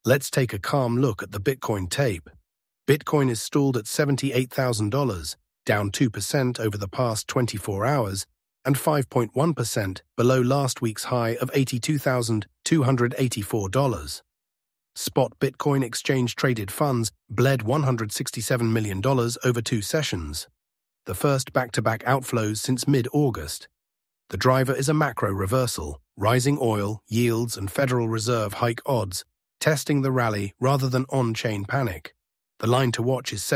Let's take a calm look at the Bitcoin tape. Bitcoin is stalled at $78,000, down 2% over the past 24 hours, and 5.1% below last week's high of $82,284. Spot Bitcoin exchange-traded funds bled $167 million over 2 sessions, the first back-to-back outflows since mid-August. The driver is a macro reversal, rising oil, yields, and Federal Reserve hike odds, testing the rally rather than on-chain panic. The line to watch is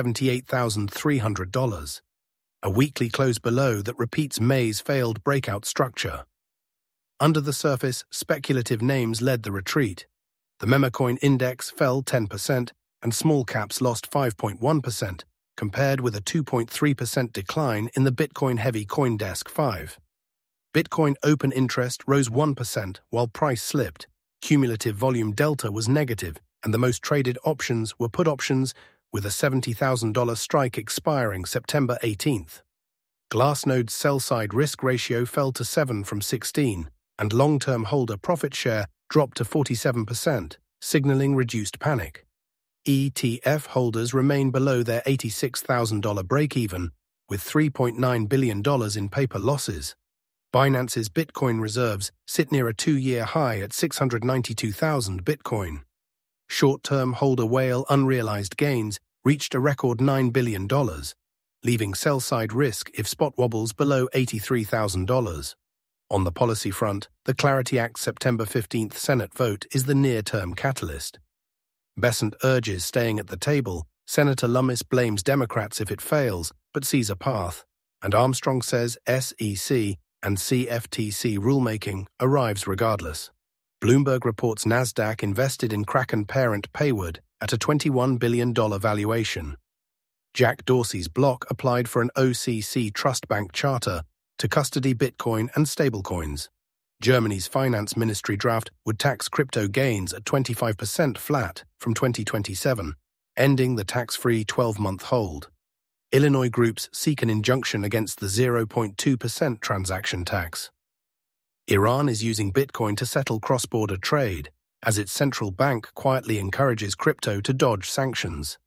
$78,300, a weekly close below that repeats May's failed breakout structure. Under the surface, speculative names led the retreat. The Memecoin index fell 10%, and small caps lost 5.1%, compared with a 2.3% decline in the Bitcoin-heavy CoinDesk 5. Bitcoin open interest rose 1%, while price slipped. Cumulative volume delta was negative, and the most traded options were put options, with a $70,000 strike expiring September 18th. Glassnode's sell-side risk ratio fell to 7 from 16, and long-term holder profit share dropped to 47%, signaling reduced panic. ETF holders remain below their $86,000 break-even, with $3.9 billion in paper losses. Binance's Bitcoin reserves sit near a 2-year high at 692,000 Bitcoin. Short-term holder whale unrealized gains reached a record $9 billion, leaving sell-side risk if spot wobbles below $83,000. On the policy front, the Clarity Act September 15th Senate vote is the near-term catalyst. Bessent urges staying at the table, Senator Lummis blames Democrats if it fails, but sees a path, and Armstrong says SEC and CFTC rulemaking arrives regardless. Bloomberg reports Nasdaq invested in Kraken parent Payward at a $21 billion valuation. Jack Dorsey's Block applied for an OCC Trust Bank charter to custody Bitcoin and stablecoins. Germany's finance ministry draft would tax crypto gains at 25% flat from 2027, ending the tax-free 12-month hold. Illinois groups seek an injunction against the 0.2% transaction tax. Iran is using Bitcoin to settle cross-border trade, as its central bank quietly encourages crypto to dodge sanctions.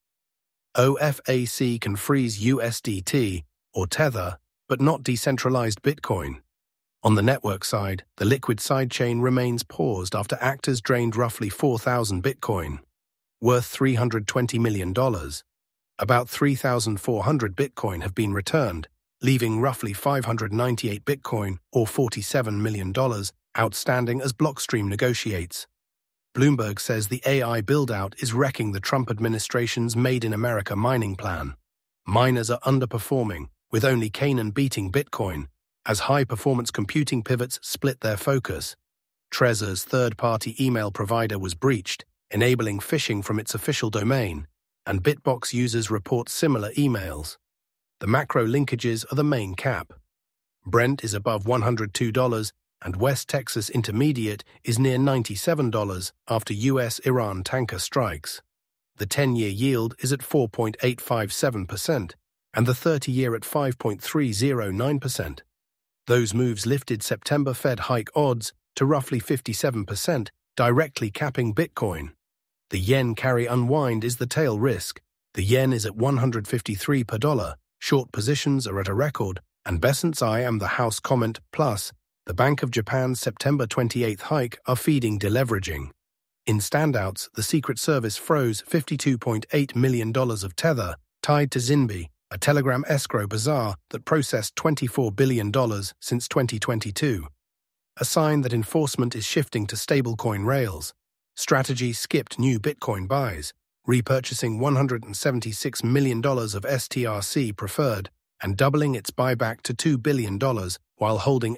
OFAC can freeze USDT, or Tether, but not decentralized Bitcoin. On the network side, the Liquid sidechain remains paused after actors drained roughly 4,000 Bitcoin, worth $320 million. About 3,400 Bitcoin have been returned, leaving roughly 598 Bitcoin, or $47 million, outstanding as Blockstream negotiates. Bloomberg says the AI build-out is wrecking the Trump administration's Made in America mining plan. Miners are underperforming, with only Canaan beating Bitcoin, as high-performance computing pivots split their focus. Trezor's third-party email provider was breached, enabling phishing from its official domain, and Bitbox users report similar emails. The macro linkages are the main cap. Brent is above $102, and West Texas Intermediate is near $97 after U.S.-Iran tanker strikes. The 10-year yield is at 4.857%, and the 30-year at 5.309%. Those moves lifted September Fed hike odds to roughly 57%, directly capping Bitcoin. The yen carry unwind is the tail risk. The yen is at 153 per dollar, short positions are at a record, and Bessent's I am the house comment plus the Bank of Japan's September 28th hike are feeding deleveraging. In standouts, the Secret Service froze $52.8 million of Tether, tied to Zinbi, a Telegram escrow bazaar that processed $24 billion since 2022. A sign that enforcement is shifting to stablecoin rails. Strategy skipped new Bitcoin buys, repurchasing $176 million of STRC preferred and doubling its buyback to $2 billion while holding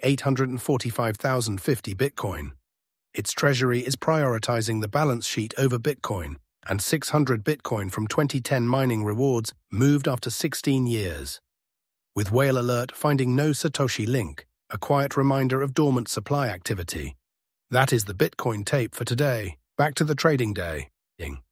845,050 Bitcoin. Its treasury is prioritizing the balance sheet over Bitcoin, and 600 Bitcoin from 2010 mining rewards moved after 16 years. With Whale Alert finding no Satoshi link, a quiet reminder of dormant supply activity. That is the Bitcoin tape for today. Back to the trading day.